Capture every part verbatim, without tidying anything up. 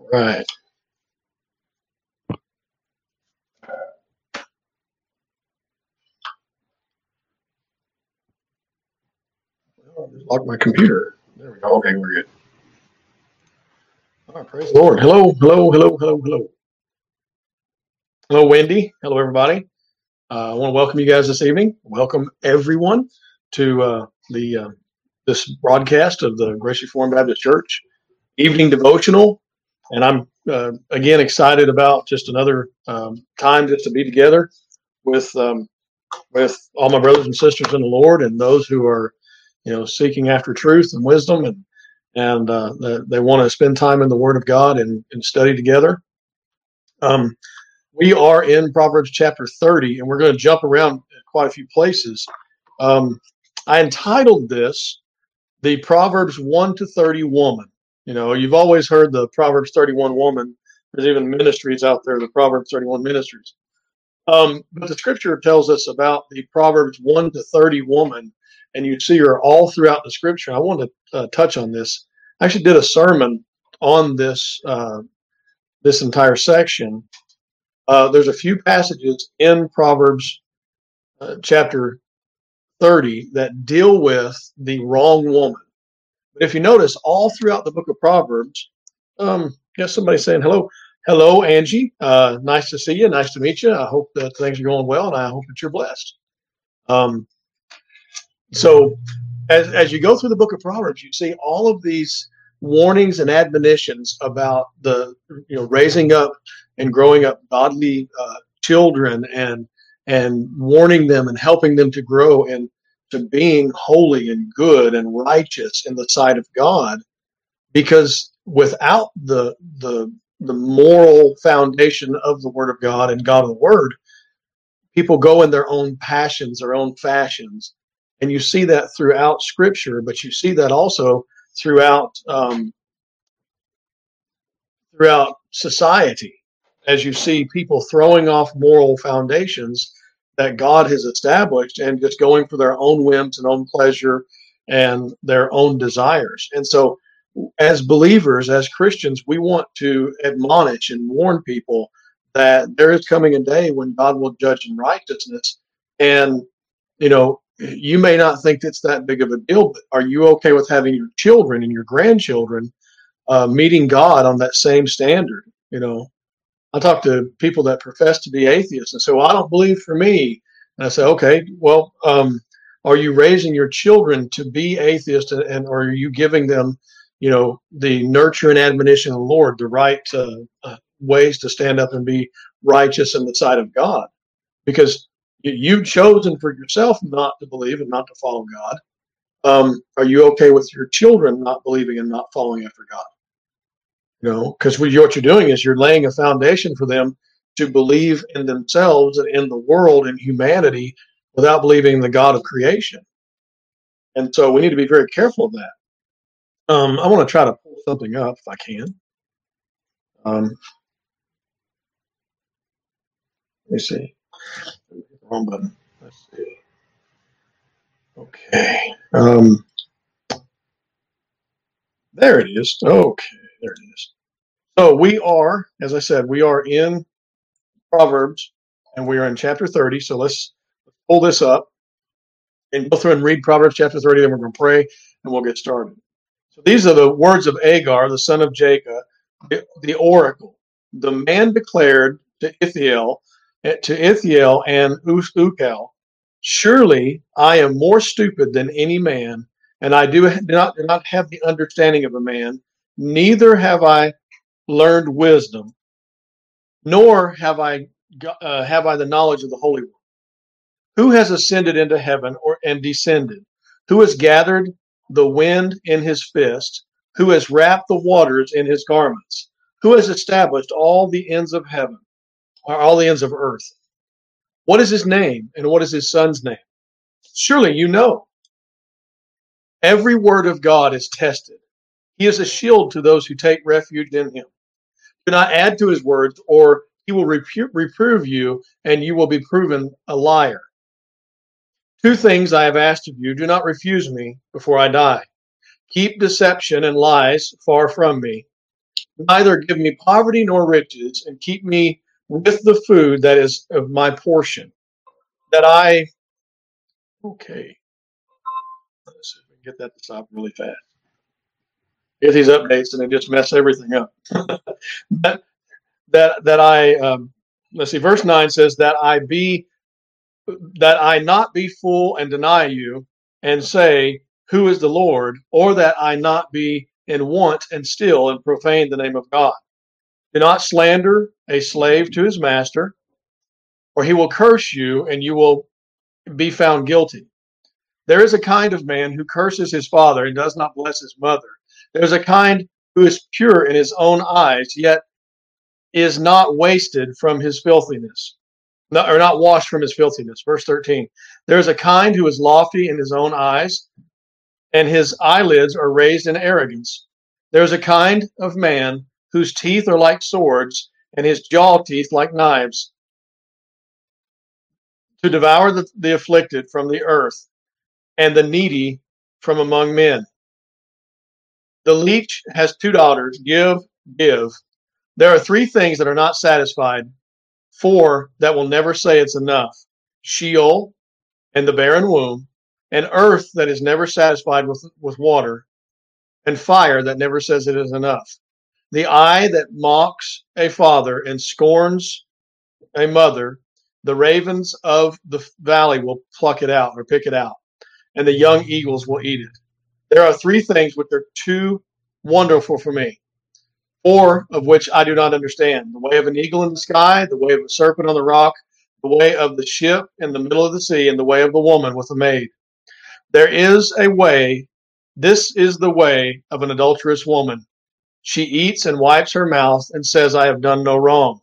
Right. Well, I just locked my computer. There we go. Okay, we're good. All right, praise the Lord. Hello, hello, hello, hello, hello. Hello, Wendy. Hello, everybody. Uh, I want to welcome you guys this evening. Welcome everyone to uh, the uh, this broadcast of the Grace Reformed Baptist Church evening devotional. And I'm uh, again excited about just another um, time just to be together with um, with all my brothers and sisters in the Lord and those who are, you know, seeking after truth and wisdom, and and uh, they, they want to spend time in the Word of God and, and study together. Um, we are in Proverbs chapter thirty, and we're going to jump around quite a few places. Um, I entitled this "The Proverbs one to thirty Woman." You know, you've always heard the Proverbs thirty-one woman. There's even ministries out there, the Proverbs thirty-one ministries. Um, but the scripture tells us about the Proverbs one to thirty woman, and you see her all throughout the scripture. I want to uh, touch on this. I actually did a sermon on this uh, this entire section. Uh, there's a few passages in Proverbs uh, chapter thirty that deal with the wrong woman. But if you notice, all throughout the book of Proverbs, um, yes, somebody saying hello. Hello, Angie. Uh, nice to see you. Nice to meet you. I hope that things are going well, and I hope that you're blessed. Um, so, as as you go through the book of Proverbs, you see all of these warnings and admonitions about the you know raising up and growing up godly uh, children, and and warning them and helping them to grow and to being holy and good and righteous in the sight of God, because without the the the moral foundation of the Word of God and God of the Word, people go in their own passions, their own fashions, and you see that throughout Scripture. But you see that also throughout um, throughout society, as you see people throwing off moral foundations that God has established and just going for their own whims and own pleasure and their own desires. And so, as believers, as Christians, we want to admonish and warn people that there is coming a day when God will judge in righteousness. And, you know, you may not think it's that big of a deal, but are you okay with having your children and your grandchildren uh, meeting God on that same standard? You know, I talk to people that profess to be atheists and say, well, I don't believe for me. And I say, okay, well, um, are you raising your children to be atheists, and, and or are you giving them, you know, the nurture and admonition of the Lord, the right uh, uh, ways to stand up and be righteous in the sight of God? Because you, you've chosen for yourself not to believe and not to follow God. Um, are you okay with your children not believing and not following after God? You know, because what you're doing is you're laying a foundation for them to believe in themselves and in the world and humanity without believing in the God of creation. And so we need to be very careful of that. Um, I want to try to pull something up if I can. Um, let me see. Wrong button. Let's see. Okay. Um, there it is. Okay, there it is. So we are, as I said, we are in Proverbs, and we are in chapter thirty. So let's pull this up and go through and read Proverbs chapter thirty. Then we're going to pray, and we'll get started. So these are the words of Agar, the son of Jacob, the, the oracle. The man declared to Ithiel, to Ithiel and Ukal, surely I am more stupid than any man, and I do not, do not have the understanding of a man, neither have I learned wisdom, nor have I uh, have I the knowledge of the Holy One. Who has ascended into heaven or and descended? Who has gathered the wind in his fist? Who has wrapped the waters in his garments? Who has established all the ends of heaven, or all the ends of earth? What is his name, and what is his son's name? Surely you know. Every word of God is tested. He is a shield to those who take refuge in him. Do not add to his words, or he will repro- reprove you, and you will be proven a liar. Two things I have asked of you. Do not refuse me before I die. Keep deception and lies far from me. neither give me poverty nor riches, and keep me with the food that is of my portion. That I, okay, let's see if we can get that to stop really fast. Get these updates and they just mess everything up. that, that, that I, um, let's see, verse nine says, that I be, that I not be full and deny you, and say, who is the Lord? Or that I not be in want and steal and profane the name of God. Do not slander a slave to his master, or he will curse you and you will be found guilty. There is a kind of man who curses his father and does not bless his mother. There is a kind who is pure in his own eyes, yet is not wasted from his filthiness, no, or not washed from his filthiness. Verse thirteen. There is a kind who is lofty in his own eyes, and his eyelids are raised in arrogance. There is a kind of man whose teeth are like swords, and his jaw teeth like knives, to devour the, the afflicted from the earth, and the needy from among men. The leech has two daughters. Give, give. There are three things that are not satisfied, four that will never say it's enough: Sheol and the barren womb, and earth that is never satisfied with, with water, and fire that never says it is enough. The eye that mocks a father and scorns a mother, the ravens of the valley will pluck it out or pick it out, and the young eagles will eat it. There are three things which are too wonderful for me, four of which I do not understand: the way of an eagle in the sky, the way of a serpent on the rock, the way of the ship in the middle of the sea, and the way of the woman with a maid. There is a way, this is the way of an adulterous woman. She eats and wipes her mouth and says, I have done no wrong.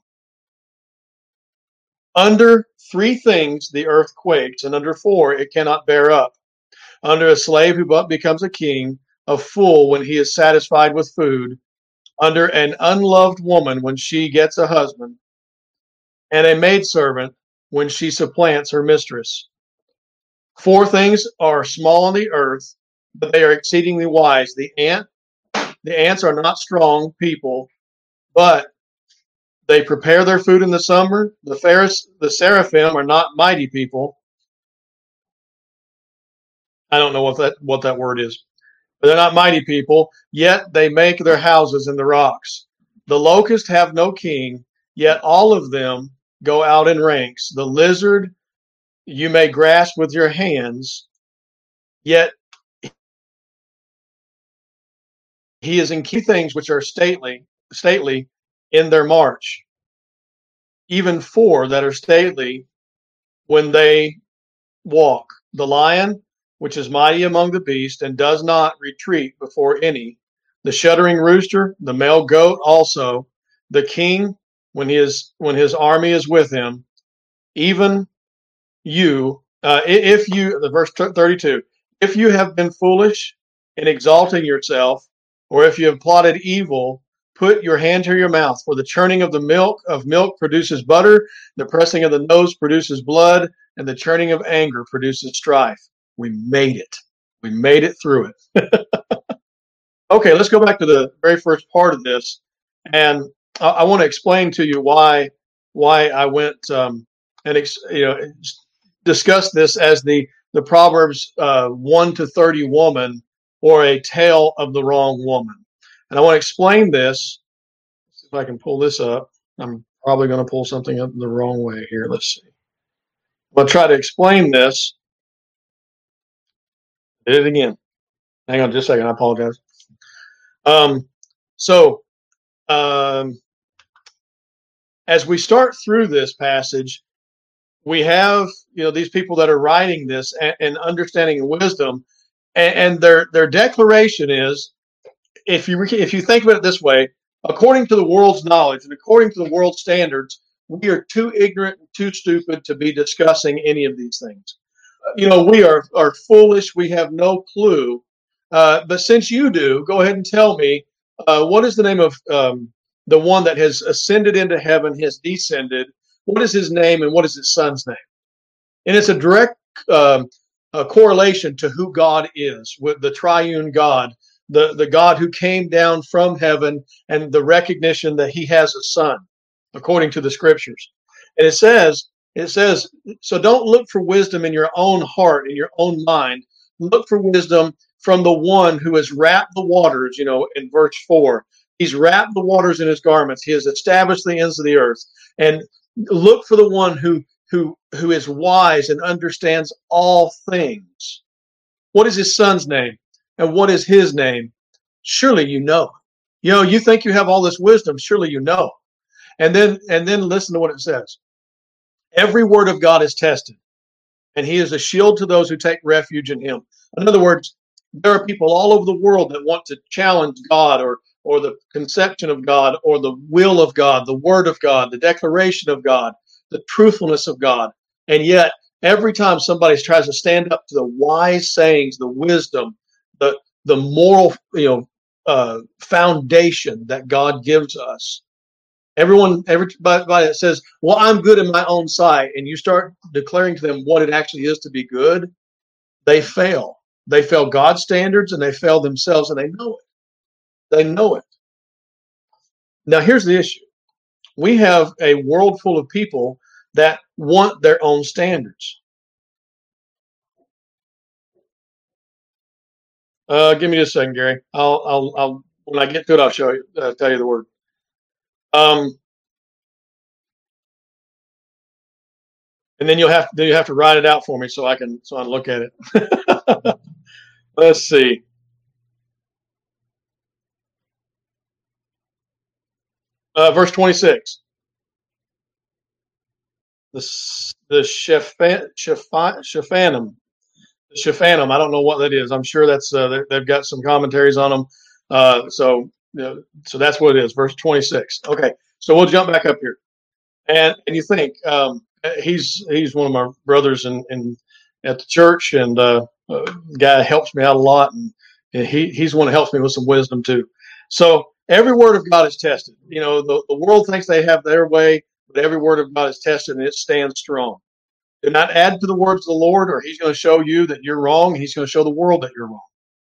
Under three things the earth quakes, and under four it cannot bear up. Under a slave who but becomes a king, a fool when he is satisfied with food, under an unloved woman when she gets a husband, and a maidservant when she supplants her mistress. Four things are small on the earth, but they are exceedingly wise. The ant, the ants are not strong people, but they prepare their food in the summer. The Pharis, the seraphim are not mighty people. I don't know what that what that word is, but they're not mighty people. Yet they make their houses in the rocks. The locusts have no king, yet all of them go out in ranks. The lizard you may grasp with your hands, yet he is in key things which are stately, stately in their march. Even four that are stately when they walk. The lion, which is mighty among the beasts, and does not retreat before any. The shuddering rooster, the male goat also, the king, when he is when his army is with him. Even you, uh, if you, the verse thirty-two, if you have been foolish in exalting yourself, or if you have plotted evil, put your hand to your mouth. For the churning of the milk of milk produces butter, the pressing of the nose produces blood, and the churning of anger produces strife. We made it. We made it through it. Okay, let's go back to the very first part of this, and I, I want to explain to you why why I went um, and ex, you know discuss this as the the Proverbs uh, one to thirty woman, or a tale of the wrong woman. And I want to explain this. Let's see if I can pull this up. I'm probably going to pull something up the wrong way here. Let's see. I'll try to explain this. Did it again. Hang on just a second. I apologize. Um, so, um, as we start through this passage, we have, you know, these people that are writing this and, and understanding and wisdom, and, and their their declaration is, if you if you think about it this way, according to the world's knowledge and according to the world's standards, we are too ignorant and too stupid to be discussing any of these things. You know, we are are foolish. We have no clue. Uh, but since you do, go ahead and tell me, uh, what is the name of um, the one that has ascended into heaven, has descended? What is his name, and what is his son's name? And it's a direct um, a correlation to who God is, with the triune God. the, the God who came down from heaven, and the recognition that he has a son, according to the scriptures. And it says, it says, so don't look for wisdom in your own heart, in your own mind. Look for wisdom from the one who has wrapped the waters, you know, in verse four. He's wrapped the waters in his garments. He has established the ends of the earth. And look for the one who who who is wise and understands all things. What is his son's name? And what is his name? Surely you know. You know, you think you have all this wisdom, surely you know. And then and then listen to what it says. Every word of God is tested, and he is a shield to those who take refuge in him. In other words, there are people all over the world that want to challenge God, or or the conception of God, or the will of God, the word of God, the declaration of God, the truthfulness of God. And yet, every time somebody tries to stand up to the wise sayings, the wisdom, the the moral, you know, uh, foundation that God gives us, everyone, everybody that says, "Well, I'm good in my own sight," and you start declaring to them what it actually is to be good, they fail. They fail God's standards, and they fail themselves, and they know it. They know it. Now, here's the issue. We have a world full of people that want their own standards. Uh, give me just a second, Gary. I'll, I'll, I'll. When I get to it, I'll show you. Uh, tell you the word. Um, and then you'll have to you have to write it out for me so I can so I can look at it. Let's see. Uh, verse twenty-six. The the Shephan, Shephan, Shephanim. Shephanim. I don't know what that is. I'm sure that's uh, they've got some commentaries on them. Uh, so you know, so that's what it is. Verse twenty-six. Okay, so we'll jump back up here, and and you think um, he's he's one of my brothers in, in at the church, and uh, uh, guy helps me out a lot, and, and he he's one who helps me with some wisdom too. So every word of God is tested. You know, the, the world thinks they have their way, but every word of God is tested, and it stands strong. Do not add to the words of the Lord, or he's going to show you that you're wrong. He's going to show the world that you're wrong.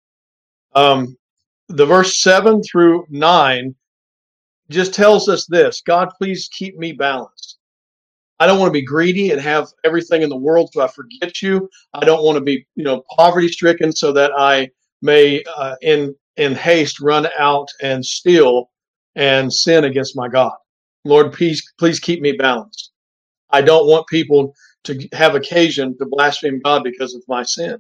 Um, the verse seven through nine just tells us this: God, please keep me balanced. I don't want to be greedy and have everything in the world so I forget you. I don't want to be, you know, poverty stricken so that I may, uh, in in haste, run out and steal and sin against my God. Lord, please, please keep me balanced. I don't want people to have occasion to blaspheme God because of my sin.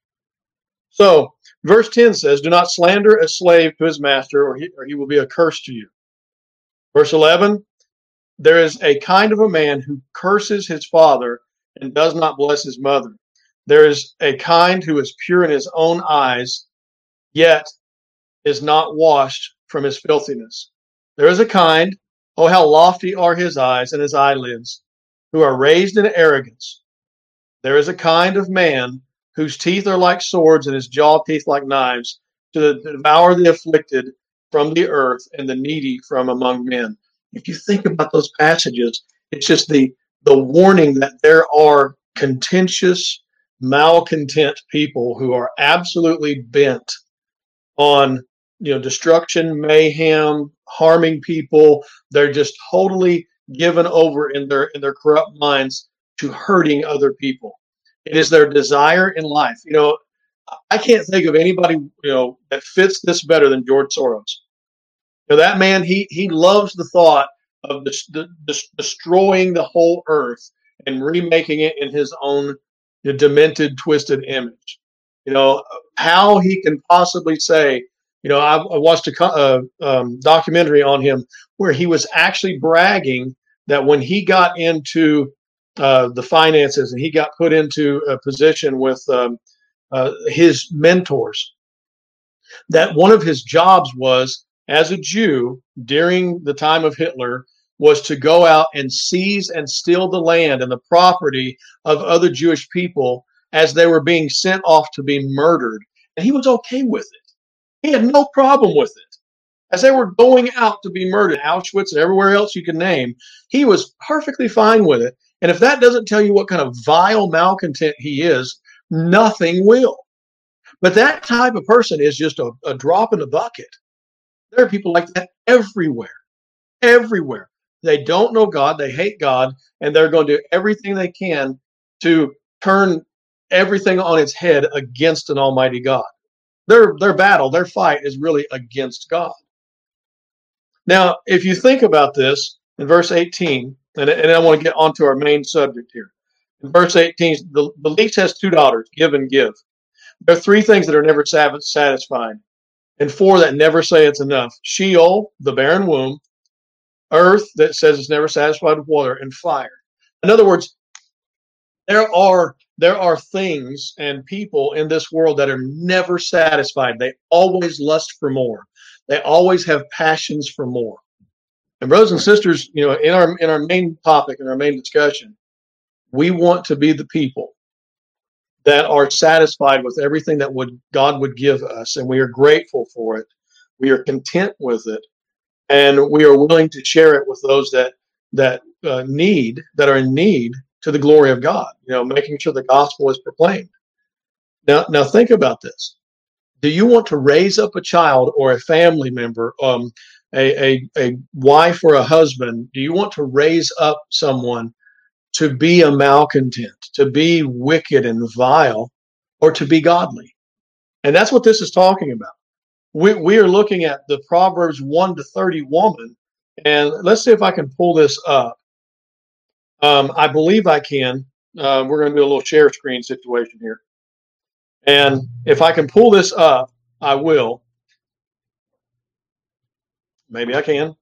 So, verse ten says, "Do not slander a slave to his master, or he, or he will be a curse to you." Verse eleven, "There is a kind of a man who curses his father and does not bless his mother. There is a kind who is pure in his own eyes, yet is not washed from his filthiness. There is a kind, oh, how lofty are his eyes and his eyelids, who are raised in arrogance. There is a kind of man whose teeth are like swords and his jaw teeth like knives, to devour the afflicted from the earth and the needy from among men." If you think about those passages, it's just the the warning that there are contentious, malcontent people who are absolutely bent on, you know, destruction, mayhem, harming people. They're just totally given over in their in their corrupt minds to hurting other people. It is their desire in life. You know, I can't think of anybody, you know, that fits this better than George Soros. You know, that man, he he loves the thought of the, the, the destroying the whole earth and remaking it in his own, you know, demented, twisted image. You know, how he can possibly say, you know, I, I watched a uh, um, documentary on him where he was actually bragging that when he got into uh, the finances and he got put into a position with um, uh, his mentors, that one of his jobs was, as a Jew during the time of Hitler, was to go out and seize and steal the land and the property of other Jewish people as they were being sent off to be murdered. And he was okay with it. He had no problem with it. As they were going out to be murdered, Auschwitz and everywhere else you can name, he was perfectly fine with it. And if that doesn't tell you what kind of vile malcontent he is, nothing will. But that type of person is just a, a drop in the bucket. There are people like that everywhere, everywhere. They don't know God, they hate God, and they're going to do everything they can to turn everything on its head against an almighty God. Their, their battle, their fight is really against God. Now, if you think about this in verse eighteen, and, and I want to get onto our main subject here. In verse eighteen, the, the least has two daughters, give and give. There are three things that are never satisfied, and four that never say it's enough. Sheol, the barren womb, earth that says it's never satisfied with water, and fire. In other words, there are there are things and people in this world that are never satisfied. They always lust for more. They always have passions for more. And brothers and sisters, you know, in our in our main topic, in our main discussion, we want to be the people that are satisfied with everything that would God would give us, and we are grateful for it. We are content with it, and we are willing to share it with those that that uh, need that are in need to the glory of God. You know, making sure the gospel is proclaimed. Now, now think about this. Do you want to raise up a child or a family member, um, a, a a wife or a husband? Do you want to raise up someone to be a malcontent, to be wicked and vile, or to be godly? And that's what this is talking about. We we are looking at the Proverbs one to thirty woman, and let's see if I can pull this up. Um, I believe I can. Uh, we're going to do a little share screen situation here. And if I can pull this up, I will. Maybe I can.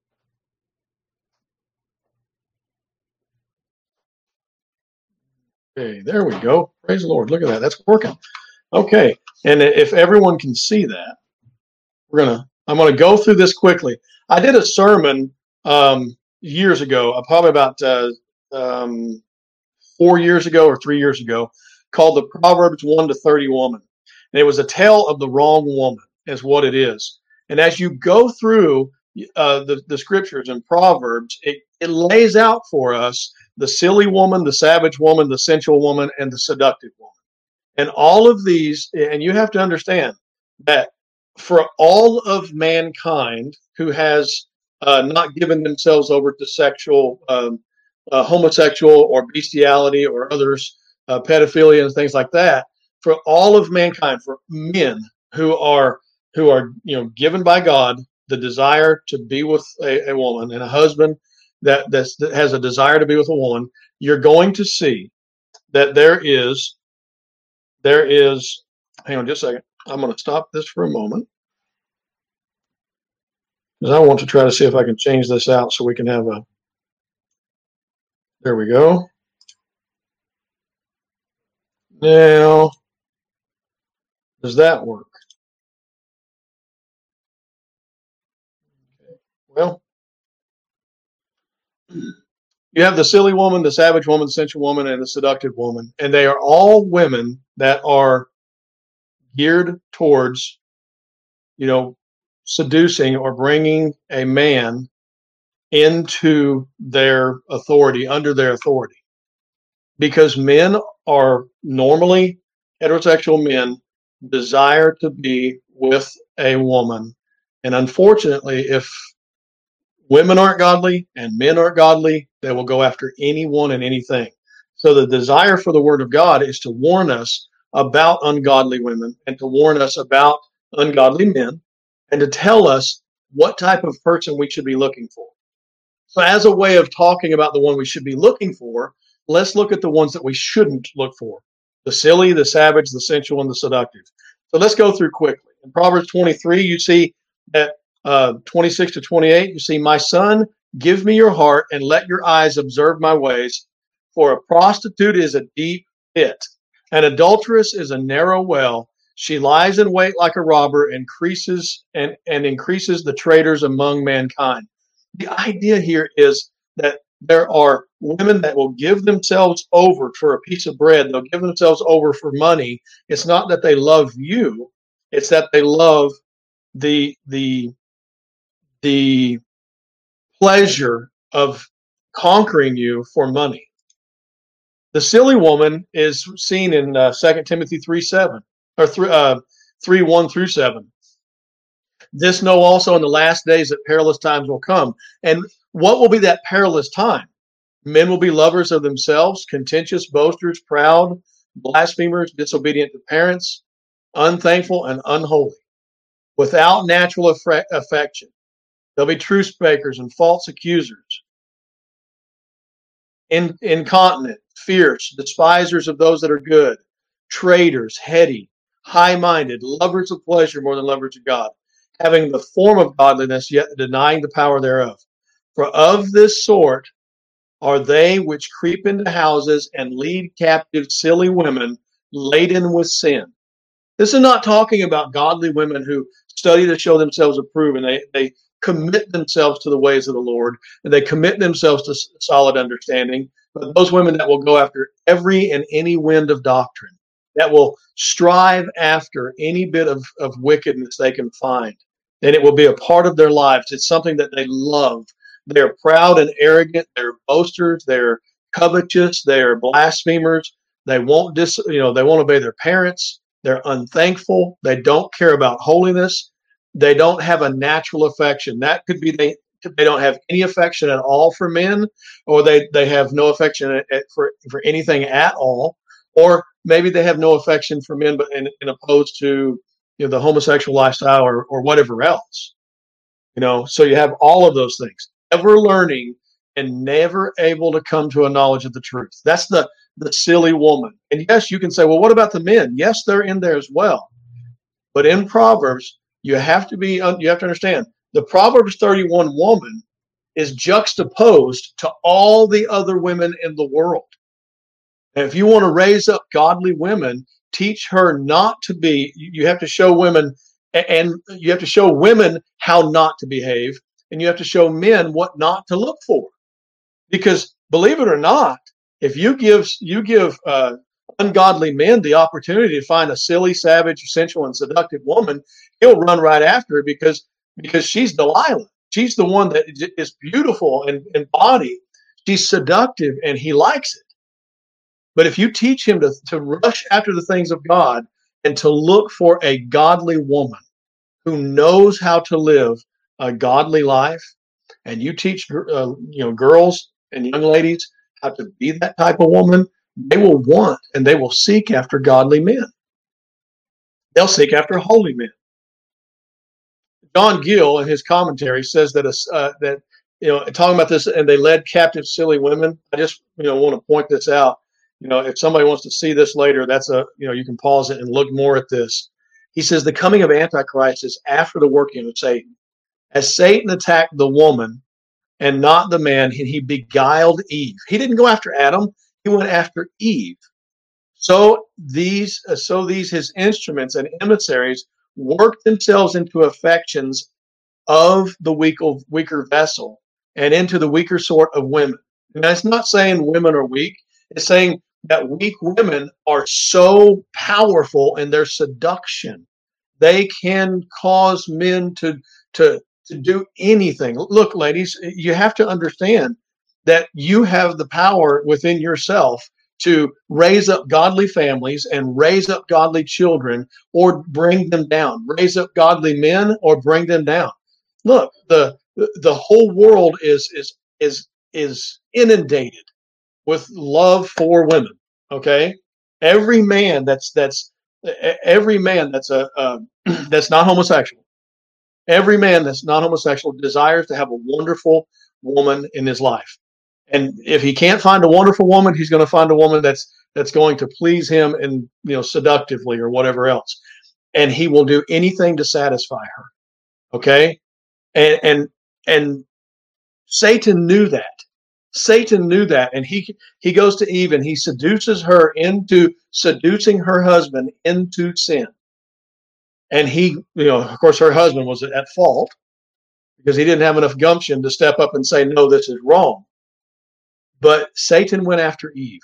Okay, there we go. Praise the Lord. Look at that. That's working. Okay. And if everyone can see that, we're going to, I'm going to go through this quickly. I did a sermon um, years ago, uh, probably about uh, um, four years ago or three years ago, called the Proverbs one to thirty woman. And it was a tale of the wrong woman, is what it is. And as you go through uh, the, the scriptures and Proverbs, it, it lays out for us the silly woman, the savage woman, the sensual woman, and the seductive woman. And all of these, and you have to understand that for all of mankind who has uh, not given themselves over to sexual, um, uh, homosexual or bestiality or others, uh, pedophilia and things like that, for all of mankind, for men who are who are you know given by God the desire to be with a, a woman, and a husband that that's, that has a desire to be with a woman, you're going to see that there is there is. Hang on just a second. I'm going to stop this for a moment because I want to try to see if I can change this out so we can have a. There we go. Now, does that work? Well, you have the silly woman, the savage woman, the sensual woman, and the seductive woman. And they are all women that are geared towards, you know, seducing or bringing a man into their authority, under their authority. Because men are normally, heterosexual men desire to be with a woman. And unfortunately, if women aren't godly and men aren't godly, they will go after anyone and anything. So the desire for the word of God is to warn us about ungodly women and to warn us about ungodly men and to tell us what type of person we should be looking for. So as a way of talking about the one we should be looking for, let's look at the ones that we shouldn't look for. The silly, the savage, the sensual, and the seductive. So let's go through quickly. In Proverbs twenty-three, you see that Uh, twenty-six to twenty-eight, you see, my son, give me your heart and let your eyes observe my ways. For a prostitute is a deep pit, an adulteress is a narrow well. She lies in wait like a robber, increases and, and increases the traitors among mankind. The idea here is that there are women that will give themselves over for a piece of bread. They'll give themselves over for money. It's not that they love you. It's that they love the the the pleasure of conquering you for money. The silly woman is seen in uh, Second Timothy three seven. or three, uh, three one through seven. This know also in the last days that perilous times will come. And what will be that perilous time? Men will be lovers of themselves, contentious, boasters, proud, blasphemers, disobedient to parents, unthankful, and unholy, without natural affre- affection. They'll be truce breakers and false accusers, in, incontinent, fierce, despisers of those that are good, traitors, heady, high-minded, lovers of pleasure more than lovers of God, having the form of godliness, yet denying the power thereof. For of this sort are they which creep into houses and lead captive silly women laden with sin. This is not talking about godly women who study to show themselves approved, and they, they commit themselves to the ways of the Lord, and they commit themselves to solid understanding. But those women that will go after every and any wind of doctrine, that will strive after any bit of, of wickedness they can find, and it will be a part of their lives. It's something that they love. They're proud and arrogant. They're boasters. They're covetous. They're blasphemers. They won't dis, you know, they won't obey their parents. They're unthankful. They don't care about holiness. They don't have a natural affection. That could be they they don't have any affection at all for men, or they, they have no affection at, at, for for anything at all, or maybe they have no affection for men, but in, in opposed to you know the homosexual lifestyle or or whatever else. You know, so you have all of those things. Ever learning and never able to come to a knowledge of the truth. That's the the silly woman. And yes, you can say, well, what about the men? Yes, they're in there as well. But in Proverbs, you have to be you have to understand the Proverbs thirty-one woman is juxtaposed to all the other women in the world. And if you want to raise up godly women, teach her not to be. You have to show women, and you have to show women how not to behave, and you have to show men what not to look for. Because believe it or not, if you give you give uh, ungodly men the opportunity to find a silly, savage, sensual, and seductive woman, he'll run right after her because because she's Delilah. She's the one that is beautiful in, in body. She's seductive, and he likes it. But if you teach him to, to rush after the things of God and to look for a godly woman who knows how to live a godly life, and you teach uh, you know girls and young ladies how to be that type of woman, they will want and they will seek after godly men. They'll seek after holy men. John Gill, in his commentary, says that uh, that you know talking about this, and they led captive silly women. I just you know want to point this out. You know, if somebody wants to see this later, that's a you know you can pause it and look more at this. He says the coming of Antichrist is after the working of Satan. As Satan attacked the woman and not the man, he beguiled Eve. He didn't go after Adam; he went after Eve. So these, so these his instruments and emissaries worked themselves into affections of the weaker, weaker vessel and into the weaker sort of women. And that's not saying women are weak. It's saying that weak women are so powerful in their seduction. They can cause men to, to, to do anything. Look, ladies, you have to understand that you have the power within yourself to raise up godly families and raise up godly children or bring them down, raise up godly men or bring them down. Look, the the whole world is is is is inundated with love for women. Okay, every man that's that's every man that's a uh, that's not homosexual, every man that's not homosexual desires to have a wonderful woman in his life. And if he can't find a wonderful woman, he's going to find a woman that's that's going to please him and you know seductively or whatever else, and he will do anything to satisfy her. Okay, and and and Satan knew that. Satan knew that, and he he goes to Eve and he seduces her into seducing her husband into sin. And he, you know, of course, her husband was at fault because he didn't have enough gumption to step up and say, "No, this is wrong." But Satan went after Eve,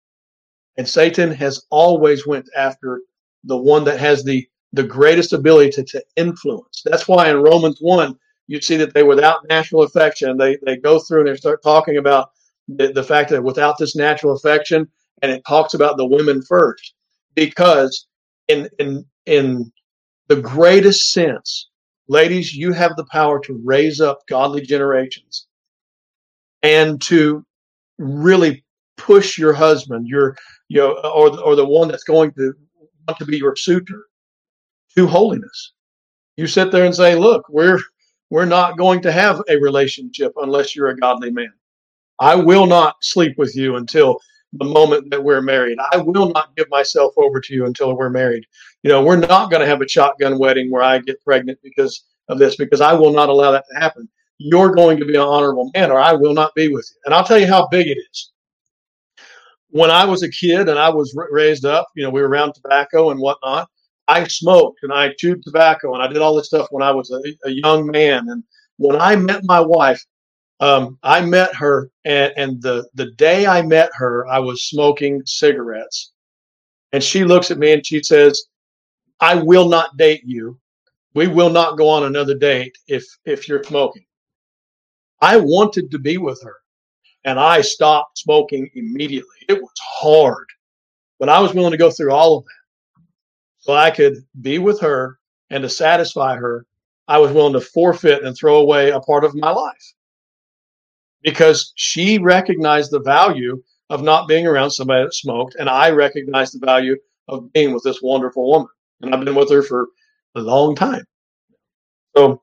and Satan has always went after the one that has the, the greatest ability to, to influence. That's why in Romans one, you see that they without natural affection, they, they go through and they start talking about the, the fact that without this natural affection, and it talks about the women first, because in in in the greatest sense, ladies, you have the power to raise up godly generations and to really push your husband, your you know, or or the one that's going to want to be your suitor, to holiness. You sit there and say, "Look, we're we're not going to have a relationship unless you're a godly man. I will not sleep with you until the moment that we're married. I will not give myself over to you until we're married. You know, we're not going to have a shotgun wedding where I get pregnant because of this, because I will not allow that to happen. You're going to be an honorable man, or I will not be with you." And I'll tell you how big it is. When I was a kid and I was raised up, you know, we were around tobacco and whatnot. I smoked and I chewed tobacco and I did all this stuff when I was a, a young man. And when I met my wife, um, I met her, and, and the the day I met her, I was smoking cigarettes. And she looks at me and she says, "I will not date you. We will not go on another date if if you're smoking." I wanted to be with her, and I stopped smoking immediately. It was hard, but I was willing to go through all of that so I could be with her, and to satisfy her, I was willing to forfeit and throw away a part of my life, because she recognized the value of not being around somebody that smoked, and I recognized the value of being with this wonderful woman. And I've been with her for a long time. So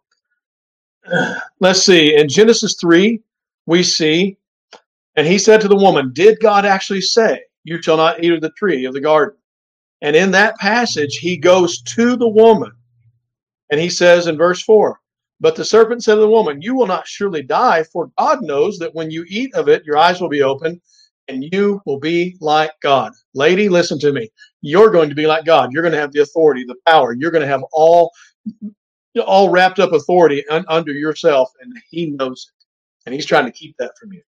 let's see. In Genesis three, we see, "And he said to the woman, 'Did God actually say, you shall not eat of the tree of the garden?'" And in that passage, he goes to the woman, and he says in verse four, "But the serpent said to the woman, you will not surely die, for God knows that when you eat of it, your eyes will be open, and you will be like God." Lady, listen to me. You're going to be like God. You're going to have the authority, the power. You're going to have all, all wrapped up authority un- under yourself, and he knows it. And he's trying to keep that from you.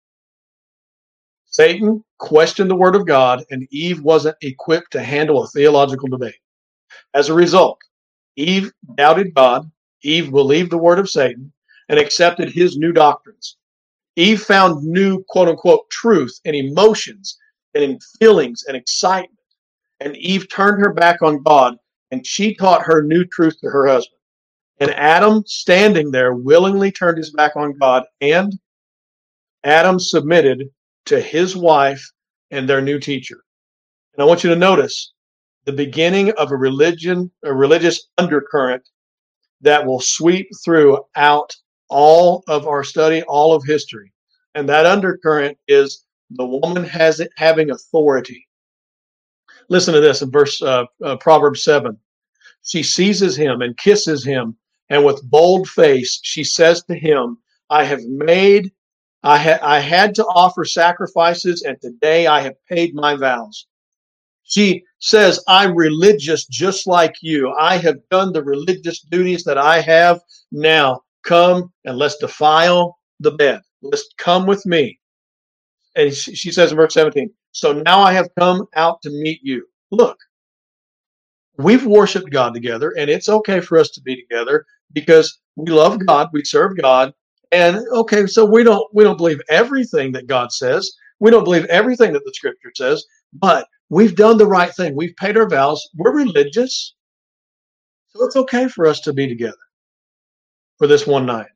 Satan questioned the word of God, and Eve wasn't equipped to handle a theological debate. As a result, Eve doubted God. Eve believed the word of Satan and accepted his new doctrines. Eve found new, quote unquote, truth in emotions and in feelings and excitement. And Eve turned her back on God, and she taught her new truth to her husband. And Adam, standing there, willingly turned his back on God, and Adam submitted to his wife and their new teacher. And I want you to notice the beginning of a religion, a religious undercurrent that will sweep throughout all of our study, all of history. And that undercurrent is the woman has it having authority. Listen to this in verse uh, uh, Proverbs seven. "She seizes him and kisses him, and with bold face she says to him, I have made, I, ha- I had to offer sacrifices, and today I have paid my vows." She says, "I'm religious just like you. I have done the religious duties that I have. Now come and let's defile the bed. Let's come with me." And she says in verse seventeen, "So now I have come out to meet you." Look, we've worshiped God together, and it's okay for us to be together because we love God, we serve God. And okay, so we don't we don't believe everything that God says. We don't believe everything that the scripture says, but we've done the right thing. We've paid our vows. We're religious. So it's okay for us to be together for this one night.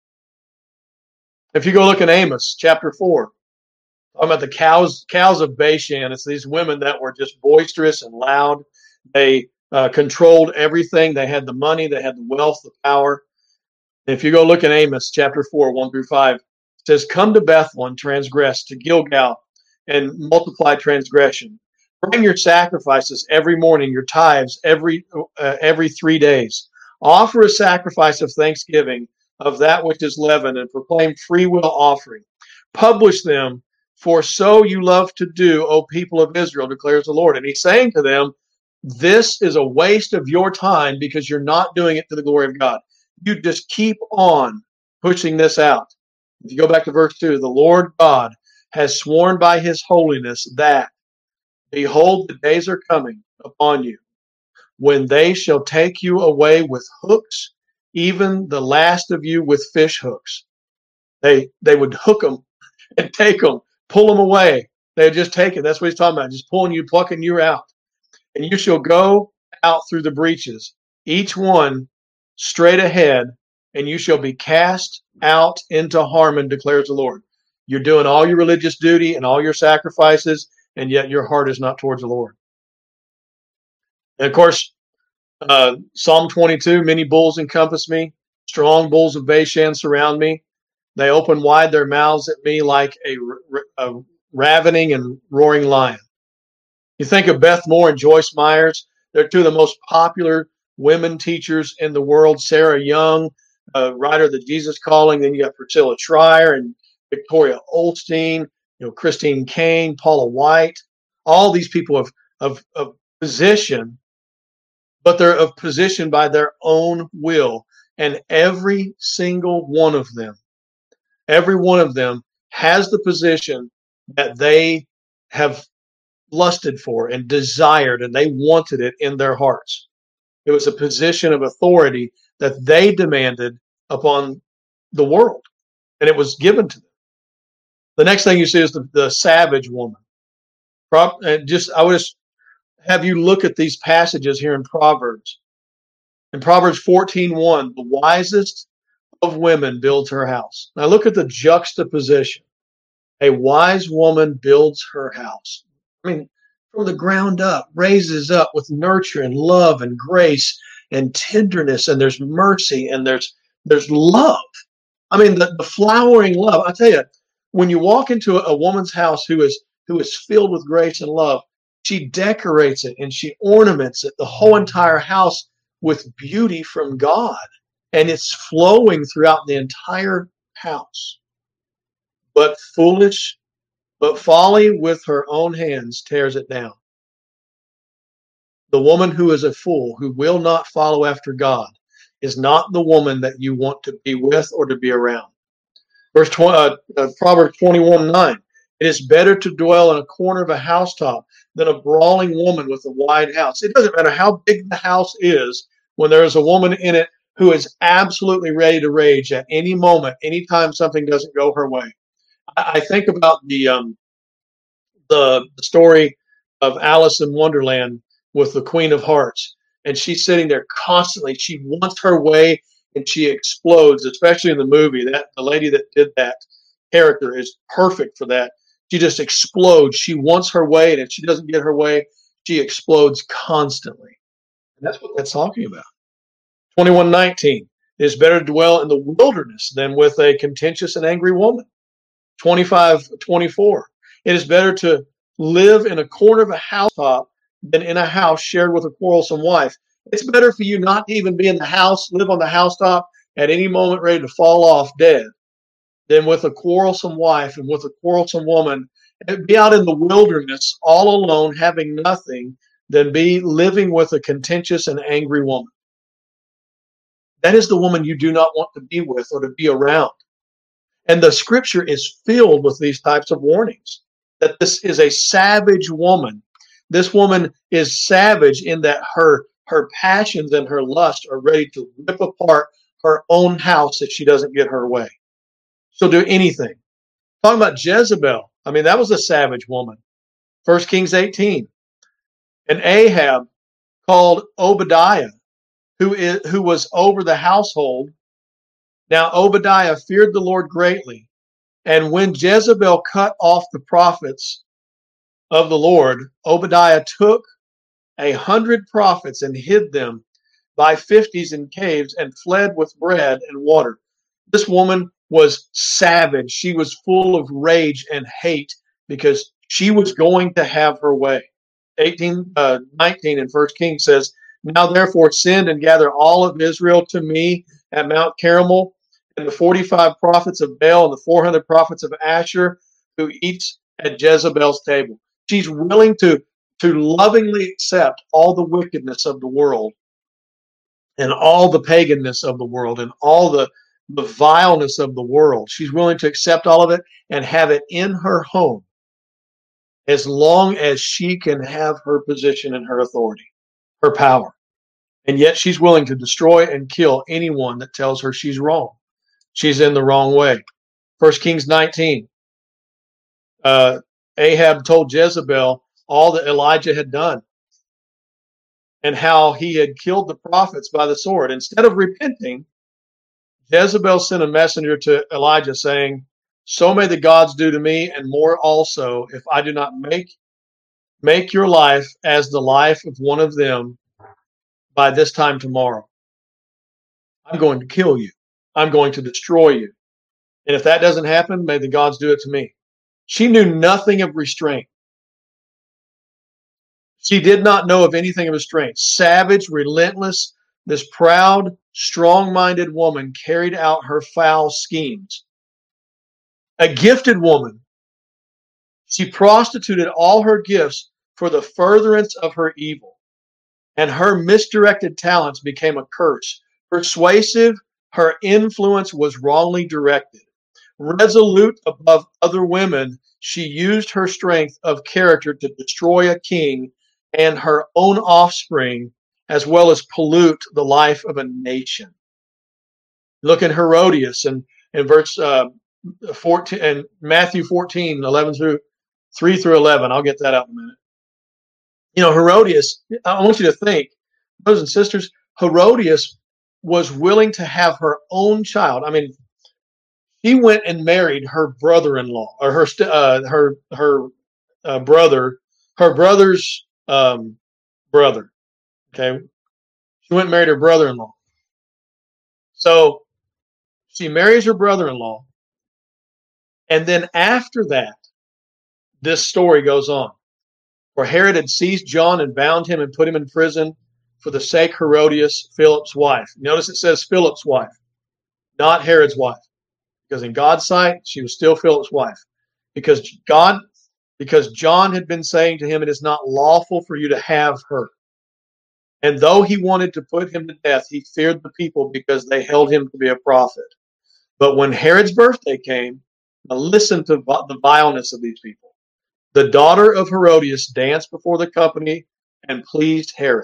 If you go look at Amos chapter four, talking about the cows, cows of Bashan, it's these women that were just boisterous and loud. They uh, controlled everything. They had the money, they had the wealth, the power. And if you go look at Amos chapter four, one through five, it says, "Come to Bethel and transgress, to Gilgal and multiply transgression. Bring your sacrifices every morning, your tithes every uh, every three days. Offer a sacrifice of thanksgiving of that which is leavened, and proclaim free will offering. Publish them, for so you love to do, O people of Israel, declares the Lord." And he's saying to them, this is a waste of your time because you're not doing it to the glory of God. You just keep on pushing this out. If you go back to verse two, "The Lord God has sworn by his holiness that, behold, the days are coming upon you when they shall take you away with hooks, even the last of you with fish hooks." They they would hook them and take them, pull them away. They would just take it. That's what he's talking about, just pulling you, plucking you out. "And you shall go out through the breaches, each one straight ahead, and you shall be cast out into Harmon, declares the Lord. You're doing all your religious duty and all your sacrifices, and yet your heart is not towards the Lord. And of course, uh, Psalm twenty-two, many bulls encompass me, strong bulls of Bashan surround me. They open wide their mouths at me like a, a ravening and roaring lion. You think of Beth Moore and Joyce Myers. They're two of the most popular women teachers in the world. Sarah Young, uh, writer of the Jesus Calling. Then you got Priscilla Schreier and Victoria Olstein, you know, Christine Kane, Paula White. All these people of, of, of position, but they're of position by their own will. And every single one of them, every one of them has the position that they have lusted for and desired, and they wanted it in their hearts. It was a position of authority that they demanded upon the world, and it was given to them. The next thing you see is the, the savage woman. Pro, and just I would just have you look at these passages here in Proverbs. In Proverbs fourteen one, the wisest of women builds her house. Now look at the juxtaposition. A wise woman builds her house. I mean, from the ground up, raises up with nurture and love and grace and tenderness, and there's mercy and there's there's love. I mean, the, the flowering love. I tell you, when you walk into a, a woman's house who is who is filled with grace and love, she decorates it and she ornaments it, the whole entire house, with beauty from God, and it's flowing throughout the entire house. But foolish, but folly with her own hands tears it down. The woman who is a fool, who will not follow after God, is not the woman that you want to be with or to be around. Verse twenty, uh, uh, Proverbs twenty-one nine. It is better to dwell in a corner of a housetop than a brawling woman with a wide house. It doesn't matter how big the house is, when there is a woman in it who is absolutely ready to rage at any moment, anytime something doesn't go her way. I, I think about the um, the, the story of Alice in Wonderland with the Queen of Hearts, and she's sitting there constantly. She wants her way, and she explodes. Especially in the movie, that the lady that did that character is perfect for that. She just explodes. She wants her way, and if she doesn't get her way, she explodes constantly. And that's what that's talking about. twenty-one nineteen. It is better to dwell in the wilderness than with a contentious and angry woman. twenty-five twenty-four. It is better to live in a corner of a housetop than in a house shared with a quarrelsome wife. It's better for you not to even be in the house, live on the housetop at any moment ready to fall off dead, than with a quarrelsome wife and with a quarrelsome woman, and be out in the wilderness all alone, having nothing, than be living with a contentious and angry woman. That is the woman you do not want to be with or to be around. And the scripture is filled with these types of warnings, that this is a savage woman. This woman is savage in that her, her passions and her lust are ready to rip apart her own house if she doesn't get her way. She'll do anything. Talking about Jezebel, I mean, that was a savage woman. First Kings eighteen. And Ahab called Obadiah, who is, who was over the household. Now Obadiah feared the Lord greatly. And when Jezebel cut off the prophets of the Lord, Obadiah took a hundred prophets and hid them by fifties in caves and fled with bread and water. This woman was savage. She was full of rage and hate because she was going to have her way. eighteen, uh, nineteen in First Kings says, now therefore send and gather all of Israel to me at Mount Carmel, and the forty-five prophets of Baal and the four hundred prophets of Asher who eats at Jezebel's table. She's willing to, to lovingly accept all the wickedness of the world and all the paganness of the world and all the, the vileness of the world. She's willing to accept all of it and have it in her home as long as she can have her position and her authority, her power. And yet she's willing to destroy and kill anyone that tells her she's wrong. She's in the wrong way. First Kings nineteen. Uh, Ahab told Jezebel all that Elijah had done. and how he had killed the prophets by the sword. Instead of repenting, Jezebel sent a messenger to Elijah saying, "So may the gods do to me and more also, if I do not make make your life as the life of one of them by this time tomorrow. I'm going to kill you. I'm going to destroy you. And if that doesn't happen, may the gods do it to me." She knew nothing of restraint. She did not know of anything of restraint. Savage, relentless, this proud, strong-minded woman carried out her foul schemes. A gifted woman, she prostituted all her gifts for the furtherance of her evil, and her misdirected talents became a curse. Persuasive, her influence was wrongly directed. Resolute above other women, she used her strength of character to destroy a king and her own offspring, as well as pollute the life of a nation. Look at Herodias and in verse uh, fourteen and Matthew fourteen, eleven through three through eleven. I'll get that out in a minute. You know, Herodias, I want you to think, brothers and sisters, Herodias was willing to have her own child. I mean, he went and married her brother-in-law, or her uh, her her uh, brother, her brother's um, brother. Okay, she went and married her brother-in-law. So she marries her brother-in-law, and then after that, this story goes on. For Herod had seized John and bound him and put him in prison for the sake Herodias, Philip's wife. Notice it says Philip's wife, not Herod's wife. Because in God's sight, she was still Philip's wife. Because God, because John had been saying to him, "It is not lawful for you to have her." And though he wanted to put him to death, he feared the people because they held him to be a prophet. But when Herod's birthday came, now listen to the vileness of these people. The daughter of Herodias danced before the company and pleased Herod,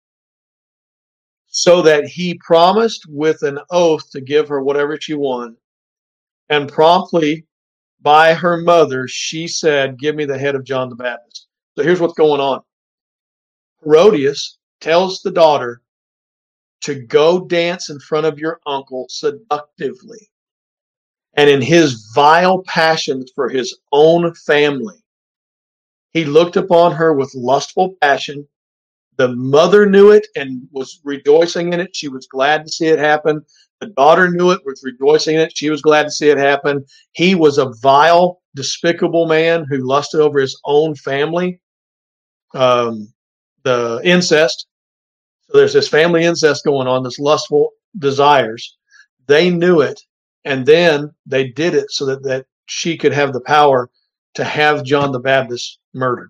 so that he promised with an oath to give her whatever she wanted. And promptly, by her mother, she said, "Give me the head of John the Baptist." So here's what's going on. Herodias tells the daughter to go dance in front of your uncle seductively. And in his vile passions for his own family, he looked upon her with lustful passion. The mother knew it and was rejoicing in it. She was glad to see it happen. The daughter knew it, was rejoicing in it. She was glad to see it happen. He was a vile, despicable man who lusted over his own family. Um, the incest. So there's this family incest going on, this lustful desires. They knew it, and then they did it so that, that she could have the power to have John the Baptist murdered.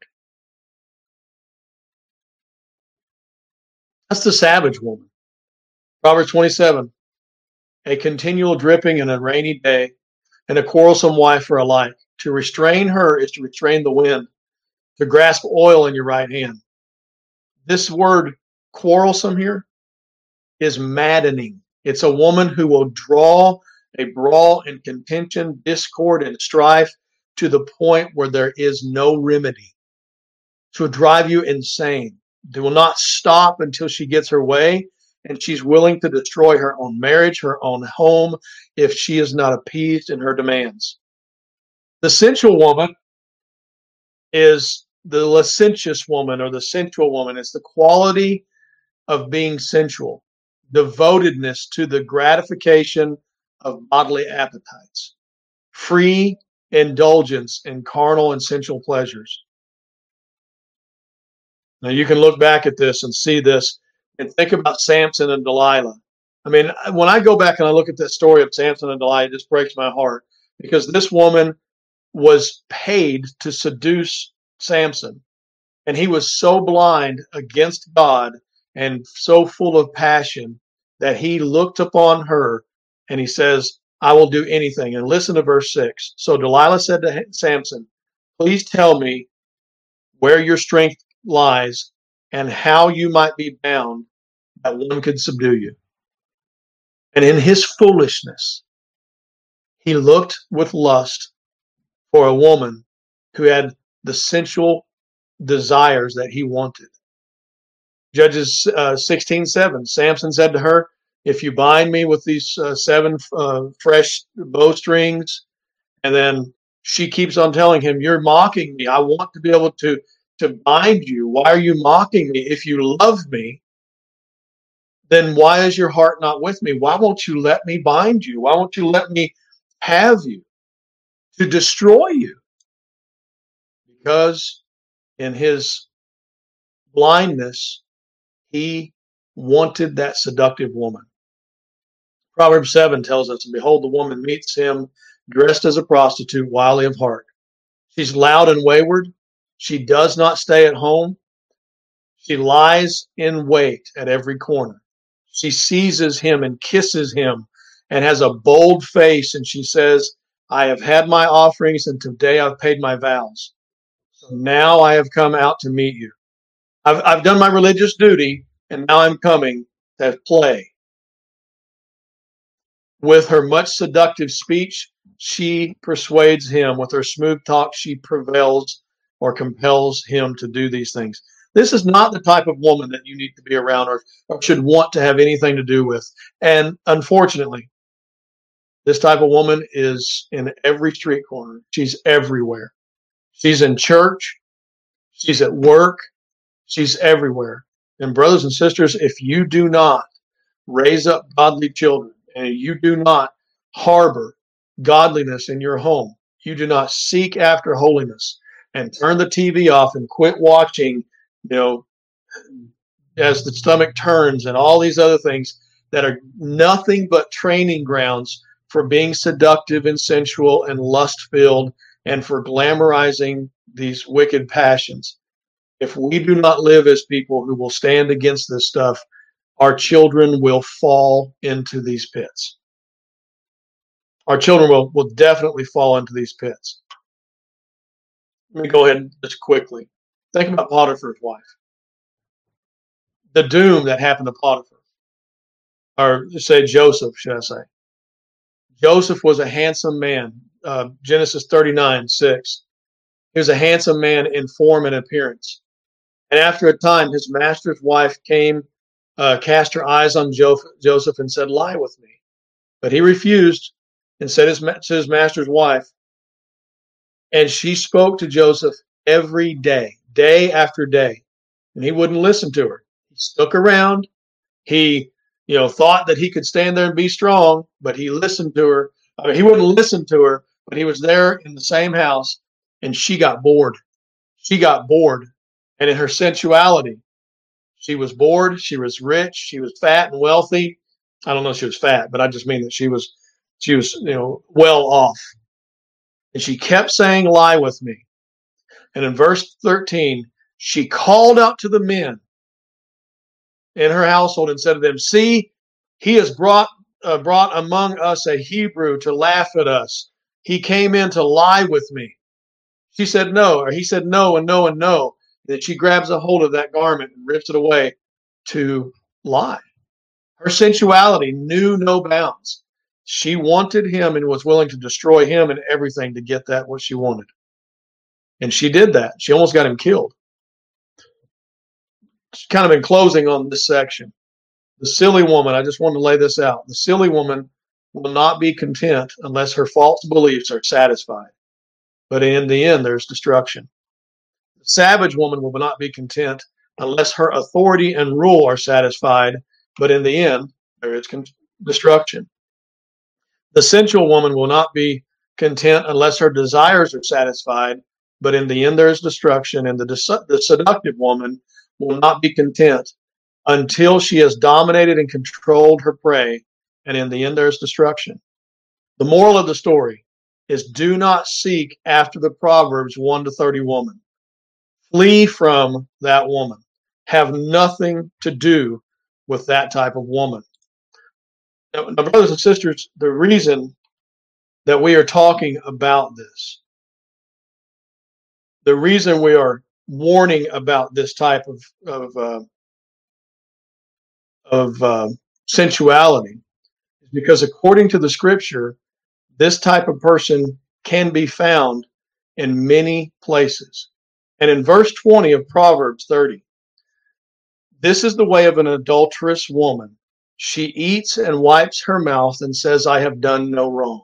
That's the savage woman. Proverbs twenty-seven. A continual dripping in a rainy day, and a quarrelsome wife are alike. To restrain her is to restrain the wind, to grasp oil in your right hand. This word quarrelsome here is maddening. It's a woman who will draw a brawl and contention, discord and strife to the point where there is no remedy. She will drive you insane. They will not stop until she gets her way, and she's willing to destroy her own marriage, her own home, if she is not appeased in her demands. The sensual woman is the licentious woman, or the sensual woman. It's the quality of being sensual, devotedness to the gratification of bodily appetites, free indulgence in carnal and sensual pleasures. Now you can look back at this and see this and think about Samson and Delilah. I mean, when I go back and I look at that story of Samson and Delilah, it just breaks my heart, because this woman was paid to seduce Samson, and he was so blind against God and so full of passion that he looked upon her and he says, "I will do anything." And listen to verse six. So Delilah said to Samson, "Please tell me where your strength lies and how you might be bound that one could subdue you." And in his foolishness, he looked with lust for a woman who had the sensual desires that he wanted. Judges uh, sixteen seven. Samson said to her, if you bind me with these uh, seven uh, fresh bowstrings, and then she keeps on telling him, you're mocking me. I want to be able to, to bind you. Why are you mocking me? If you love me, then why is your heart not with me? Why won't you let me bind you? Why won't you let me have you to destroy you? Because in his blindness, he wanted that seductive woman. Proverbs seven tells us, and behold, the woman meets him dressed as a prostitute, wily of heart. She's loud and wayward. She does not stay at home. She lies in wait at every corner. She seizes him and kisses him and has a bold face, and she says, I have had my offerings, and today I've paid my vows. So now I have come out to meet you. I've, I've done my religious duty, and now I'm coming to play. With her much seductive speech, she persuades him. With her smooth talk, she prevails or compels him to do these things. This is not the type of woman that you need to be around or, or should want to have anything to do with. And unfortunately, this type of woman is in every street corner. She's everywhere. She's in church. She's at work. She's everywhere. And brothers and sisters, if you do not raise up godly children, and you do not harbor godliness in your home, you do not seek after holiness, and turn the T V off and quit watching, you know, as the stomach turns and all these other things that are nothing but training grounds for being seductive and sensual and lust-filled and for glamorizing these wicked passions. If we do not live as people who will stand against this stuff, our children will fall into these pits. Our children will, will definitely fall into these pits. Let me go ahead and just quickly think about Potiphar's wife. The doom that happened to Potiphar, or say Joseph, should I say. Joseph was a handsome man. Uh, Genesis thirty-nine six. He was a handsome man in form and appearance. And after a time, his master's wife came, uh, cast her eyes on jo- Joseph and said, lie with me. But he refused and said his, to his master's wife, and she spoke to Joseph every day, day after day, and he wouldn't listen to her. He stuck around. He, you know, thought that he could stand there and be strong, but he listened to her. I mean, he wouldn't listen to her, but he was there in the same house, and she got bored. She got bored. And in her sensuality, she was bored. She was rich. She was fat and wealthy. I don't know if she was fat, but I just mean that she was, she was, you know, well off. And she kept saying, lie with me. And in verse thirteen, she called out to the men in her household and said to them, see, he has brought, uh, brought among us a Hebrew to laugh at us. He came in to lie with me. She said no, or he said no and no and no. Then she grabs a hold of that garment and rips it away to lie. Her sensuality knew no bounds. She wanted him and was willing to destroy him and everything to get that what she wanted. And she did that. She almost got him killed. Kind of in closing on this section, the silly woman, I just wanted to lay this out. The silly woman will not be content unless her false beliefs are satisfied. But in the end, there's destruction. The savage woman will not be content unless her authority and rule are satisfied. But in the end, there is con- destruction. The sensual woman will not be content unless her desires are satisfied. But in the end, there is destruction. And the, de- the seductive woman will not be content until she has dominated and controlled her prey. And in the end, there is destruction. The moral of the story is do not seek after the Proverbs one to thirty woman. Flee from that woman. Have nothing to do with that type of woman. Now, now, brothers and sisters, the reason that we are talking about this, the reason we are warning about this type of of, uh, of uh, sensuality is because according to the scripture, this type of person can be found in many places. And in verse twenty of Proverbs thirty, This is the way of an adulterous woman. She eats and wipes her mouth and says, I have done no wrong.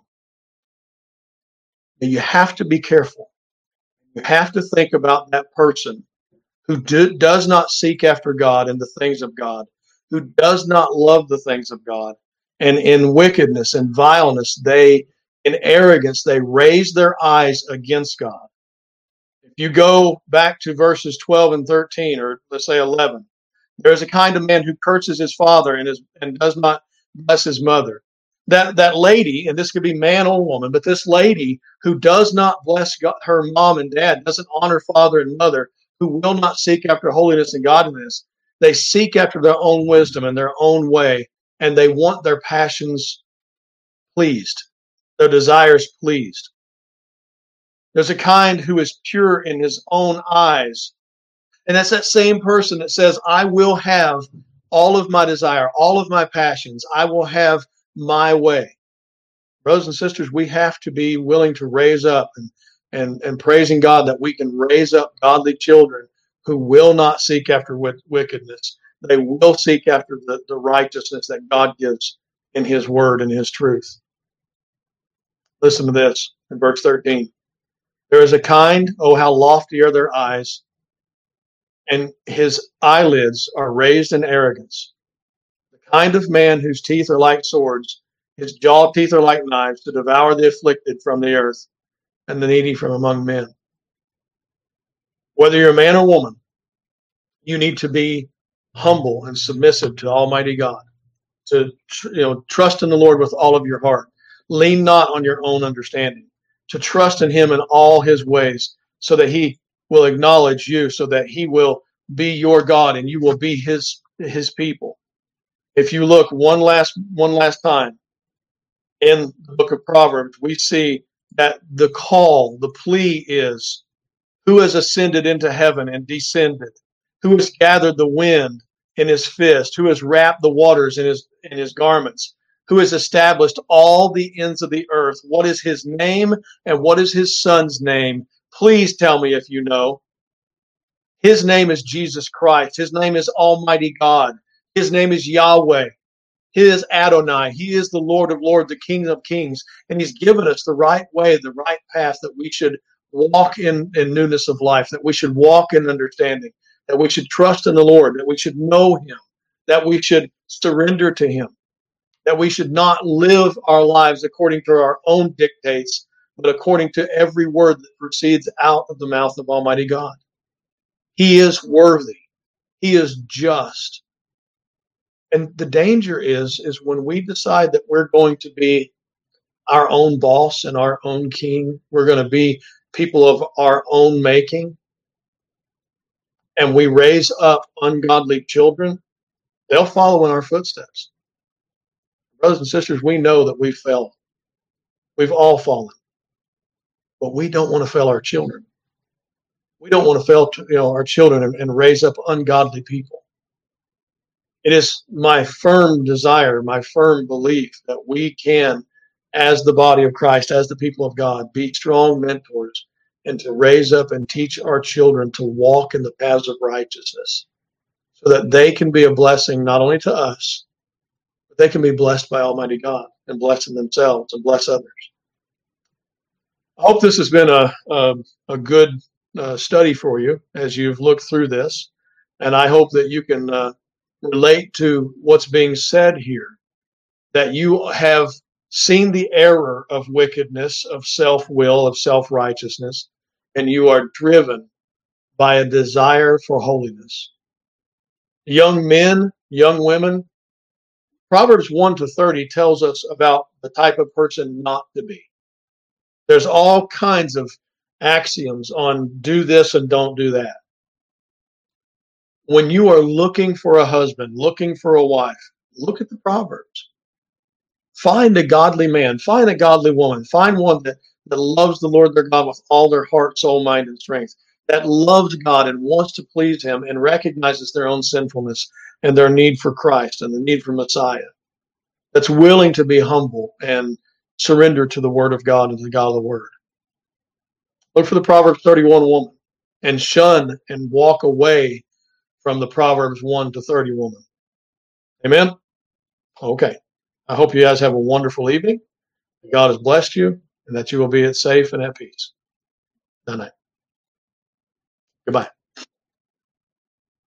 And you have to be careful. You have to think about that person who do, does not seek after God and the things of God, who does not love the things of God. And in wickedness and vileness, they, in arrogance, they raise their eyes against God. If you go back to verses twelve and thirteen, or let's say eleven, there is a kind of man who curses his father and is and does not bless his mother. That that lady, and this could be man or woman, but this lady who does not bless God, her mom and dad, doesn't honor father and mother, who will not seek after holiness and godliness, they seek after their own wisdom and their own way, and they want their passions pleased, their desires pleased. There's a kind who is pure in his own eyes. And that's that same person that says, I will have all of my desire, all of my passions. I will have my way. Brothers and sisters, we have to be willing to raise up and, and, and praising God that we can raise up godly children who will not seek after wickedness. They will seek after the, the righteousness that God gives in his word and his truth. Listen to this in verse thirteen. There is a kind, oh, how lofty are their eyes, and his eyelids are raised in arrogance. The kind of man whose teeth are like swords, his jaw teeth are like knives, to devour the afflicted from the earth and the needy from among men. Whether you're a man or woman, you need to be humble and submissive to Almighty God, to you know trust in the Lord with all of your heart. Lean not on your own understanding, to trust in him in all his ways, so that he will acknowledge you, so that he will be your God and you will be his his people. If you look one last one last time in the book of Proverbs, we see that the call, the plea is, who has ascended into heaven and descended? Who has gathered the wind in his fist? Who has wrapped the waters in his in his garments? Who has established all the ends of the earth? What is his name and what is his son's name? Please tell me if you know. His name is Jesus Christ. His name is Almighty God. His name is Yahweh. He is Adonai. He is the Lord of Lords, the King of Kings. And he's given us the right way, the right path that we should walk in, in newness of life, that we should walk in understanding, that we should trust in the Lord, that we should know him, that we should surrender to him, that we should not live our lives according to our own dictates, but according to every word that proceeds out of the mouth of Almighty God. He is worthy. He is just. And the danger is, is when we decide that we're going to be our own boss and our own king, we're going to be people of our own making, and we raise up ungodly children, they'll follow in our footsteps. Brothers and sisters, we know that we fell. We've all fallen. But we don't want to fail our children. We don't want to fail you know, our children and, and raise up ungodly people. It is my firm desire, my firm belief that we can, as the body of Christ, as the people of God, be strong mentors and to raise up and teach our children to walk in the paths of righteousness so that they can be a blessing not only to us, but they can be blessed by Almighty God and blessing themselves and bless others. I hope this has been a, a, a good uh, study for you as you've looked through this, and I hope that you can uh, relate to what's being said here, that you have seen the error of wickedness, of self-will, of self-righteousness, and you are driven by a desire for holiness. Young men, young women, Proverbs one to thirty tells us about the type of person not to be. There's all kinds of axioms on do this and don't do that. When you are looking for a husband, looking for a wife, look at the Proverbs. Find a godly man, find a godly woman, find one that, that loves the Lord their God with all their heart, soul, mind, and strength, that loves God and wants to please him and recognizes their own sinfulness and their need for Christ and the need for Messiah, that's willing to be humble and surrender to the word of God and to the God of the word. Look for the Proverbs thirty-one woman and shun and walk away from the Proverbs one to thirty woman. Amen? Okay. I hope you guys have a wonderful evening. God has blessed you and that you will be at safe and at peace. Good night. Goodbye.